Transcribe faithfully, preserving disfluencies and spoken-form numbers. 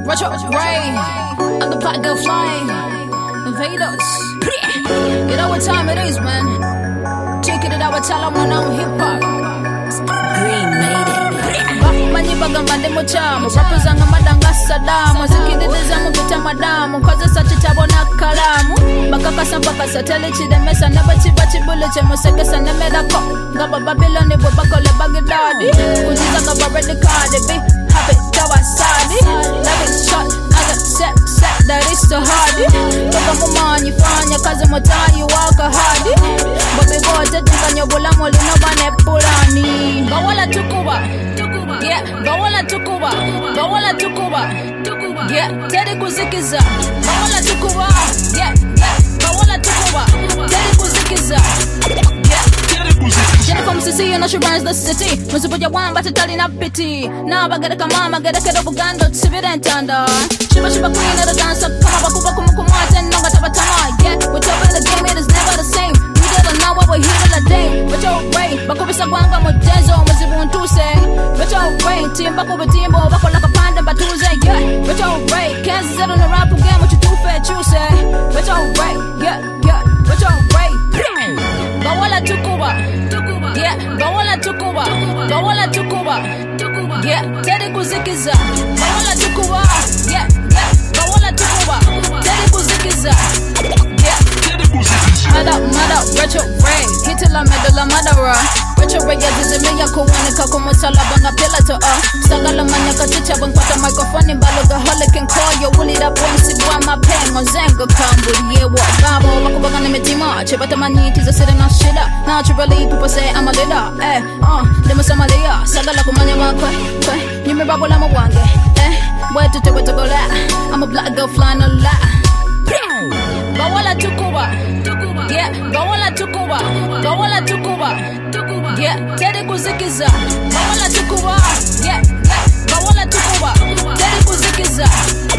Retro Ray, and the black girl flying. Invaders. You know what time it is, man. Taking it out, tell them when I'm hip hop. Green made it. Manyi bagamba ndi mukyamo bapuzanga madanga Sadamu zikiddiza mu bita madamu nkozesa kitabo n'akkalaamu bakakasa mpakasa teli kiremesa ne bwe kiba kibuli kyemusekesa nemerako nga bababiloni bwe bakola bagidadi kuziza nga baredi card be happy tawasadi love is shot aga set set that is so hard toka mumanyi fanya kazi mutayi waka hadi babigote tukanya bulamu lino bane pulani bawala tukuba yeah, bawala tukuba, bawala tukuba, yeah, teri kuzikiza, bawala tukuba, yeah, yeah, bawala tukuba, teri kuzikiza, yeah, teri kuzikiza. Jennifer Msisi, and she runs the city. Musubuja wamba tatali na pity. Now I get a kamama, get a kid of Uganda, Sivit and Tanda. Shiba Shiba queen of the dancer, come up, Kuba Kumukumata, and Nanga Tabatama, yeah, whichever the game, it is never the same. We did it now, we're here till the day. But you're right, Bakubisa Wanga, Motezo, Mazibun Tuse. But you're right, Timba Kuba Timbo, Bako like a panda, Batuze, yeah. But you're right, Kansas set on the rap again, what you do fair, you say. But you're right, yeah, yeah. But you're right, Bawala Tukuba, yeah, Bawala Tukuba, Bawala Tukuba, yeah, Teddy Kuzikiza, Bawala Tukuba, yeah, yeah, Bawala Tukuba, Teddy Kuzikiza, yeah, Teddy Kuzikiza. Mada, mada, retro ray, hitila medula madara. Retro ray yazizimia kuwanika kumusala banga pila to uh. Sagala manyaka chicha bangpata microphone baloga holican call yo wuli da bonsi bwa mapengo zenga kambu ye wa babo bakubanga nimetima chebata manyiti za siri na shida. Naturally people say I'm a leader eh uh demo samalia sagala kumanya wakwe kwe nyime babo la mwange eh wetu te wetu gola. I'm a black girl flying a lot. Bawala tukuba, yeah, bawala tukuba, bawala tukuba, yeah, teri kuzikiza, bawala tukuba, yeah, yeah, bawala tukuba, teri kuzikiza.